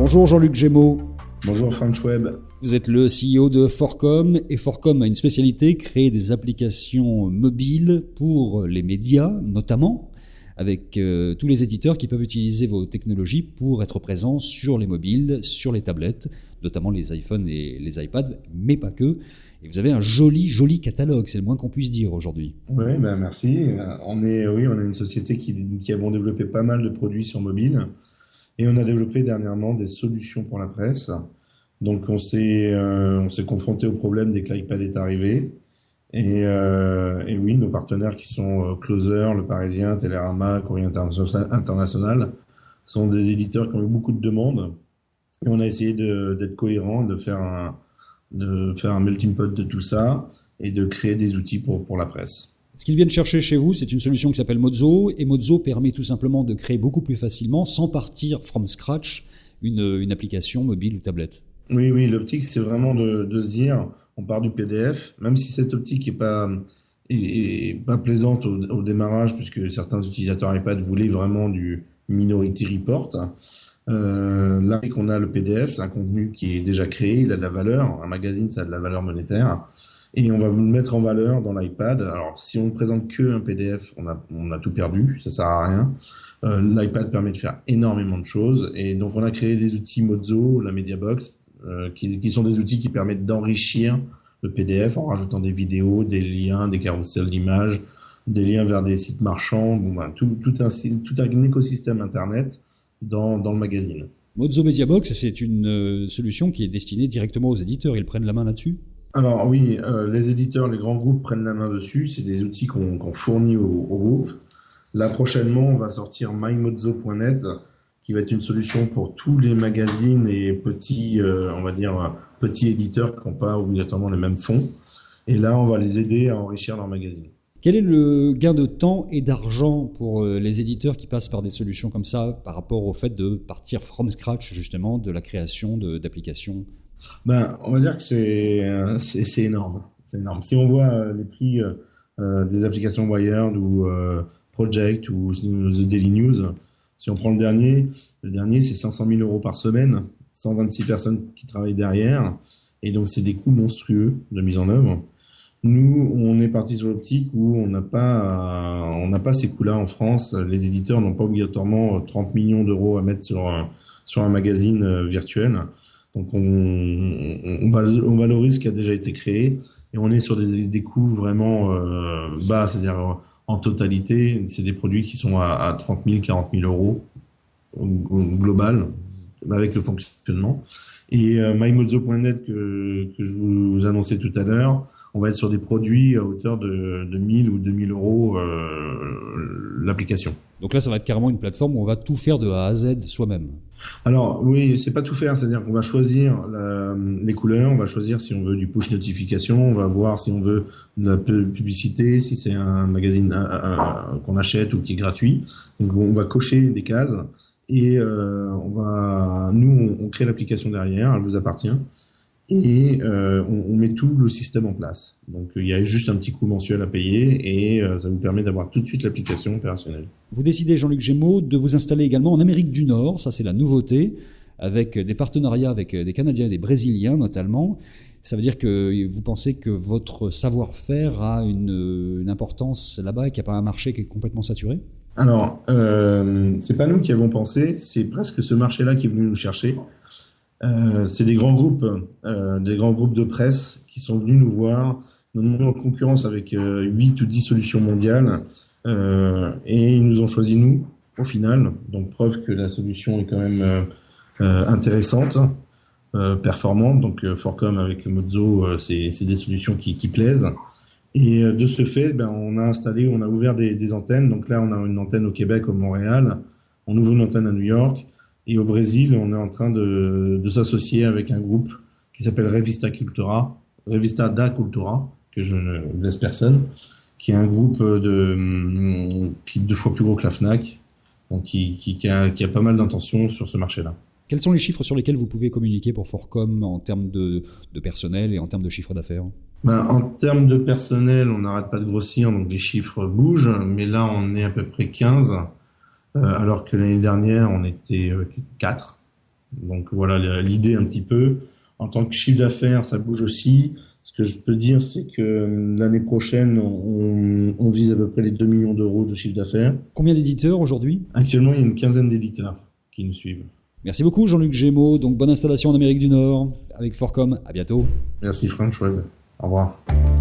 Bonjour Jean-Luc Gémeaux. Bonjour Franck Webb. Vous êtes le CEO de Forcom et Forcom a une spécialité, créer des applications mobiles pour les médias notamment, avec tous les éditeurs qui peuvent utiliser vos technologies pour être présents sur les mobiles, sur les tablettes, notamment les iPhones et les iPads, mais pas que. Et vous avez un joli catalogue, c'est le moins qu'on puisse dire aujourd'hui. Oui, merci. On a une société qui a développé pas mal de produits sur mobile et on a développé dernièrement des solutions pour la presse. Donc on s'est confronté au problème dès que l'iPad est arrivé. Et oui, nos partenaires qui sont Closer, Le Parisien, Télérama, Courrier International sont des éditeurs qui ont eu beaucoup de demandes. Et on a essayé d'être cohérent, de faire un melting pot de tout ça et de créer des outils pour la presse. Ce qu'ils viennent chercher chez vous, c'est une solution qui s'appelle Mozo. Et Mozo permet tout simplement de créer beaucoup plus facilement, sans partir from scratch, une application mobile ou tablette. Oui, l'optique, c'est vraiment de se dire, on part du PDF, même si cette optique est pas plaisante au démarrage, puisque certains utilisateurs iPad voulaient vraiment du Minority Report. Là qu'on a le PDF, c'est un contenu qui est déjà créé, il a de la valeur. Un magazine, ça a de la valeur monétaire. Et on va vous le mettre en valeur dans l'iPad. Alors, si on ne présente que un PDF, on a tout perdu, ça sert à rien. L'iPad permet de faire énormément de choses. Et donc, on a créé des outils Mozo, la Mediabox, qui sont des outils qui permettent d'enrichir le PDF en rajoutant des vidéos, des liens, des carousels d'images, des liens vers des sites marchands, tout un écosystème Internet dans le magazine. Mozo Mediabox, c'est une solution qui est destinée directement aux éditeurs. Ils prennent la main là-dessus ? Alors oui, les éditeurs, les grands groupes prennent la main dessus. C'est des outils qu'on fournit au groupe. Là, prochainement, on va sortir mymozo.net, qui va être une solution pour tous les magazines et petits éditeurs qui n'ont pas obligatoirement les mêmes fonds. Et là, on va les aider à enrichir leur magazine. Quel est le gain de temps et d'argent pour les éditeurs qui passent par des solutions comme ça par rapport au fait de partir from scratch justement de la création d'applications ? On va dire que c'est énorme. C'est énorme. Si on voit les prix des applications Wired ou Project ou The Daily News, si on prend le dernier c'est 500 000 € par semaine, 126 personnes qui travaillent derrière, et donc c'est des coûts monstrueux de mise en œuvre. Nous, on est parti sur l'optique où on n'a pas ces coûts-là en France. Les éditeurs n'ont pas obligatoirement 30 millions d'euros à mettre sur un magazine virtuel. Donc on valorise ce qui a déjà été créé et on est sur des coûts vraiment bas, c'est-à-dire en totalité, c'est des produits qui sont à 30 000, 40 000 euros au global avec le fonctionnement. Et mymozo.net que je vous annonçais tout à l'heure, on va être sur des produits à hauteur de 1000 ou 2000 euros l'application. Donc là, ça va être carrément une plateforme où on va tout faire de A à Z soi-même. Alors oui, c'est pas tout faire, c'est-à-dire qu'on va choisir les couleurs, on va choisir si on veut du push notification, on va voir si on veut de la publicité, si c'est un magazine qu'on achète ou qui est gratuit. Donc on va cocher des cases. Et on crée l'application derrière, elle vous appartient, et on met tout le système en place. Donc il y a juste un petit coût mensuel à payer et ça vous permet d'avoir tout de suite l'application opérationnelle. Vous décidez, Jean-Luc Gémeaux, de vous installer également en Amérique du Nord, ça c'est la nouveauté, avec des partenariats avec des Canadiens et des Brésiliens notamment. Ça veut dire que vous pensez que votre savoir-faire a une importance là-bas et qu'il n'y a pas un marché qui est complètement saturé ? Alors, c'est pas nous qui avons pensé, c'est presque ce marché-là qui est venu nous chercher. C'est des grands groupes de presse qui sont venus nous voir. Nous sommes en concurrence avec 8 ou 10 solutions mondiales et ils nous ont choisi nous au final. Donc preuve que la solution est quand même intéressante, performante. Donc Forcom avec Mozo, c'est des solutions qui plaisent. Et de ce fait, on a ouvert des antennes. Donc là, on a une antenne au Québec, au Montréal. On ouvre une antenne à New York. Et au Brésil, on est en train de s'associer avec un groupe qui s'appelle Revista da Cultura, que je ne laisse personne, qui est un groupe qui est 2 fois plus gros que la Fnac, donc qui a pas mal d'intentions sur ce marché-là. Quels sont les chiffres sur lesquels vous pouvez communiquer pour Forcom en termes de personnel et en termes de chiffre d'affaires ? En termes de personnel, on n'arrête pas de grossir, donc les chiffres bougent, mais là on est à peu près 15, alors que l'année dernière on était 4. Donc voilà l'idée un petit peu. En tant que chiffre d'affaires, ça bouge aussi. Ce que je peux dire, c'est que l'année prochaine, on vise à peu près les 2 millions d'euros de chiffre d'affaires. Combien d'éditeurs aujourd'hui ? Actuellement, il y a une quinzaine d'éditeurs qui nous suivent. Merci beaucoup Jean-Luc Gémeaux. Donc bonne installation en Amérique du Nord avec Forcom. À bientôt. Merci Franck Schweb. Au revoir.